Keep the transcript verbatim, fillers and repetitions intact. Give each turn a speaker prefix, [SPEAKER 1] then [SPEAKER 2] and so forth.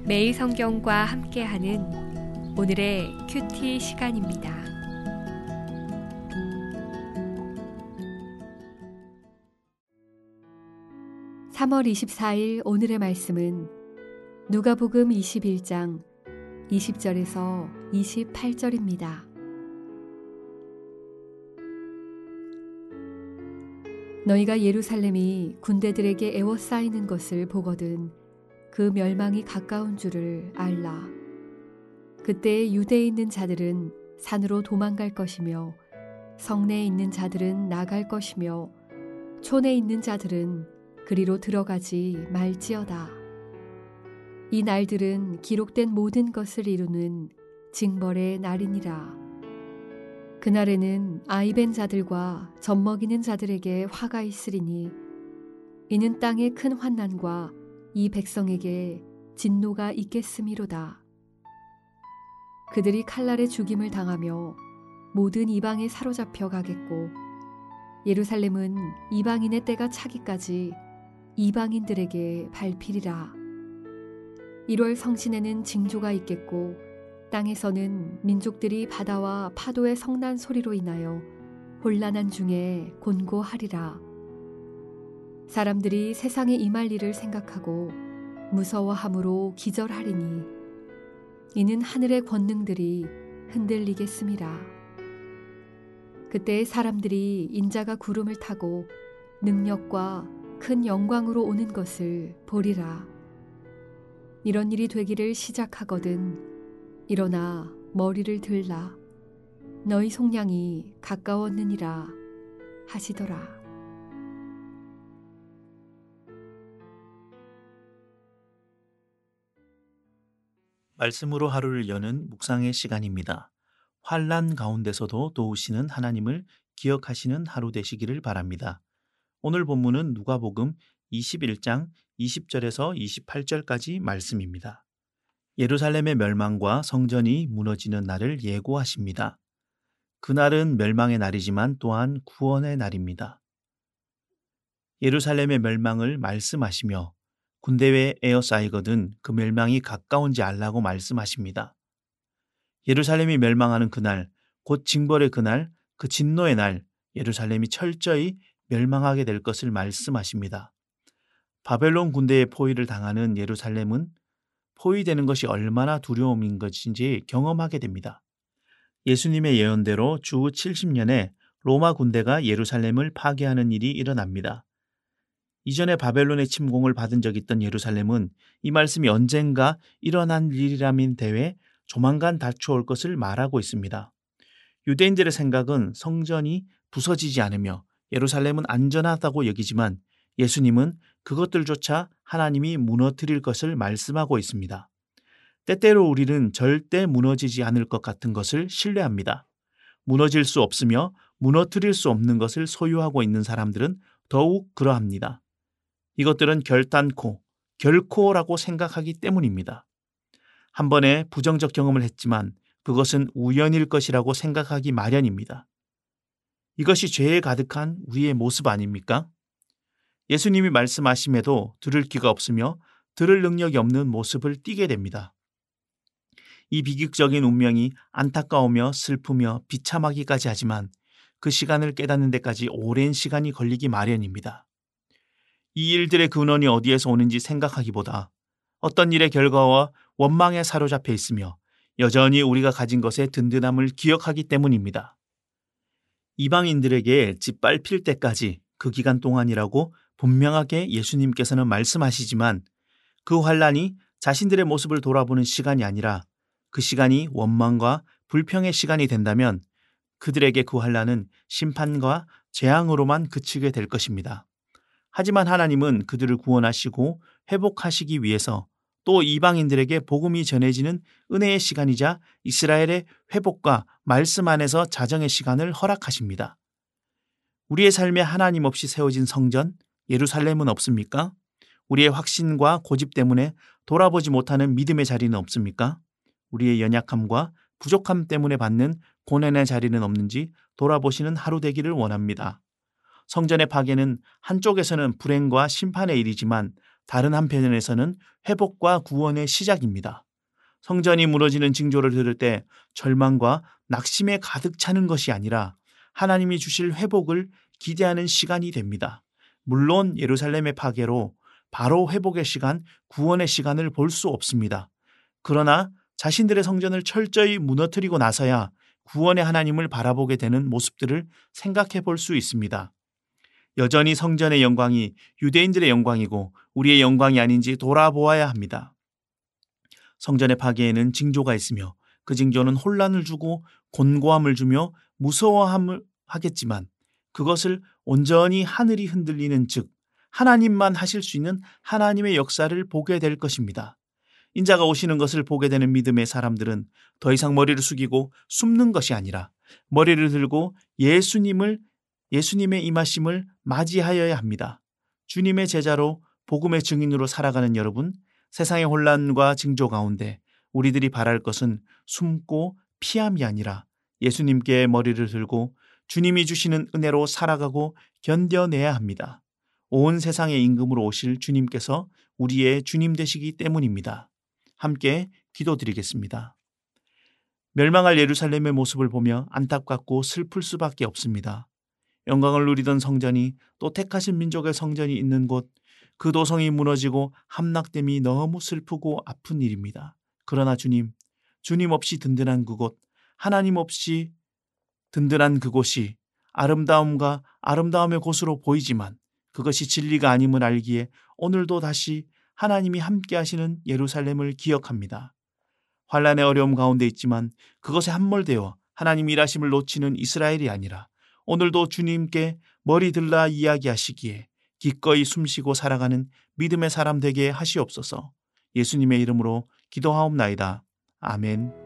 [SPEAKER 1] 매일 성경과 함께하는 오늘의 큐티 시간입니다. 삼월 이십사일 오늘의 말씀은 누가복음 이십일 장 이십 절에서 이십팔 절입니다. 너희가 예루살렘이 군대들에게 에워싸이는 것을 보거든 그 멸망이 가까운 줄을 알라. 그때 유대에 있는 자들은 산으로 도망갈 것이며 성내에 있는 자들은 나갈 것이며 촌에 있는 자들은 그리로 들어가지 말지어다. 이 날들은 기록된 모든 것을 이루는 징벌의 날이니라. 그날에는 아이벤 자들과 젖먹이는 자들에게 화가 있으리니 이는 땅의 큰 환난과 이 백성에게 진노가 있겠음이로다. 그들이 칼날에 죽임을 당하며 모든 이방에 사로잡혀 가겠고 예루살렘은 이방인의 때가 차기까지 이방인들에게 밟히리라. 일월 성신에는 징조가 있겠고 땅에서는 민족들이 바다와 파도의 성난 소리로 인하여 혼란한 중에 곤고하리라. 사람들이 세상에 임할 일을 생각하고 무서워함으로 기절하리니 이는 하늘의 권능들이 흔들리겠음이라. 그때 사람들이 인자가 구름을 타고 능력과 큰 영광으로 오는 것을 보리라. 이런 일이 되기를 시작하거든 일어나 머리를 들라. 너희 속량이 가까웠느니라 하시더라.
[SPEAKER 2] 말씀으로 하루를 여는 묵상의 시간입니다. 환난 가운데서도 도우시는 하나님을 기억하시는 하루 되시기를 바랍니다. 오늘 본문은 누가복음 이십일 장 이십 절에서 이십팔 절까지 말씀입니다. 예루살렘의 멸망과 성전이 무너지는 날을 예고하십니다. 그날은 멸망의 날이지만 또한 구원의 날입니다. 예루살렘의 멸망을 말씀하시며 군대에 에워싸이거든 그 멸망이 가까운지 알라고 말씀하십니다. 예루살렘이 멸망하는 그날, 곧 징벌의 그날, 그 진노의 날, 예루살렘이 철저히 멸망하게 될 것을 말씀하십니다. 바벨론 군대의 포위를 당하는 예루살렘은 포위되는 것이 얼마나 두려움인 것인지 경험하게 됩니다. 예수님의 예언대로 주 칠십 년에 로마 군대가 예루살렘을 파괴하는 일이 일어납니다. 이전에 바벨론의 침공을 받은 적이 있던 예루살렘은 이 말씀이 언젠가 일어난 일이라민 대외 조만간 닥쳐올 것을 말하고 있습니다. 유대인들의 생각은 성전이 부서지지 않으며 예루살렘은 안전하다고 여기지만 예수님은 그것들조차 하나님이 무너뜨릴 것을 말씀하고 있습니다. 때때로 우리는 절대 무너지지 않을 것 같은 것을 신뢰합니다. 무너질 수 없으며 무너뜨릴 수 없는 것을 소유하고 있는 사람들은 더욱 그러합니다. 이것들은 결단코, 결코라고 생각하기 때문입니다. 한 번에 부정적 경험을 했지만 그것은 우연일 것이라고 생각하기 마련입니다. 이것이 죄에 가득한 우리의 모습 아닙니까? 예수님이 말씀하심에도 들을 귀가 없으며 들을 능력이 없는 모습을 띠게 됩니다. 이 비극적인 운명이 안타까우며 슬프며 비참하기까지 하지만 그 시간을 깨닫는 데까지 오랜 시간이 걸리기 마련입니다. 이 일들의 근원이 어디에서 오는지 생각하기보다 어떤 일의 결과와 원망에 사로잡혀 있으며 여전히 우리가 가진 것의 든든함을 기억하기 때문입니다. 이방인들에게 짓밟힐 때까지 그 기간 동안이라고 분명하게 예수님께서는 말씀하시지만 그 환난이 자신들의 모습을 돌아보는 시간이 아니라 그 시간이 원망과 불평의 시간이 된다면 그들에게 그 환난은 심판과 재앙으로만 그치게 될 것입니다. 하지만 하나님은 그들을 구원하시고 회복하시기 위해서 또 이방인들에게 복음이 전해지는 은혜의 시간이자 이스라엘의 회복과 말씀 안에서 자정의 시간을 허락하십니다. 우리의 삶에 하나님 없이 세워진 성전, 예루살렘은 없습니까? 우리의 확신과 고집 때문에 돌아보지 못하는 믿음의 자리는 없습니까? 우리의 연약함과 부족함 때문에 받는 고난의 자리는 없는지 돌아보시는 하루 되기를 원합니다. 성전의 파괴는 한쪽에서는 불행과 심판의 일이지만 다른 한편에서는 회복과 구원의 시작입니다. 성전이 무너지는 징조를 들을 때 절망과 낙심에 가득 차는 것이 아니라 하나님이 주실 회복을 기대하는 시간이 됩니다. 물론 예루살렘의 파괴로 바로 회복의 시간, 구원의 시간을 볼 수 없습니다. 그러나 자신들의 성전을 철저히 무너뜨리고 나서야 구원의 하나님을 바라보게 되는 모습들을 생각해 볼 수 있습니다. 여전히 성전의 영광이 유대인들의 영광이고 우리의 영광이 아닌지 돌아보아야 합니다. 성전의 파괴에는 징조가 있으며 그 징조는 혼란을 주고 곤고함을 주며 무서워함을 하겠지만 그것을 온전히 하늘이 흔들리는 즉 하나님만 하실 수 있는 하나님의 역사를 보게 될 것입니다. 인자가 오시는 것을 보게 되는 믿음의 사람들은 더 이상 머리를 숙이고 숨는 것이 아니라 머리를 들고 예수님을 예수님의 임하심을 맞이하여야 합니다. 주님의 제자로 복음의 증인으로 살아가는 여러분, 세상의 혼란과 징조 가운데 우리들이 바랄 것은 숨고 피함이 아니라 예수님께 머리를 들고 주님이 주시는 은혜로 살아가고 견뎌내야 합니다. 온 세상의 임금으로 오실 주님께서 우리의 주님 되시기 때문입니다. 함께 기도드리겠습니다. 멸망할 예루살렘의 모습을 보며 안타깝고 슬플 수밖에 없습니다. 영광을 누리던 성전이 또 택하신 민족의 성전이 있는 곳, 그 도성이 무너지고 함락됨이 너무 슬프고 아픈 일입니다. 그러나 주님, 주님 없이 든든한 그곳, 하나님 없이 든든한 그곳이 아름다움과 아름다움의 곳으로 보이지만 그것이 진리가 아님을 알기에 오늘도 다시 하나님이 함께 하시는 예루살렘을 기억합니다. 환란의 어려움 가운데 있지만 그것에 함몰되어 하나님 일하심을 놓치는 이스라엘이 아니라 오늘도 주님께 머리 들라 이야기하시기에 기꺼이 숨쉬고 살아가는 믿음의 사람 되게 하시옵소서. 예수님의 이름으로 기도하옵나이다. 아멘.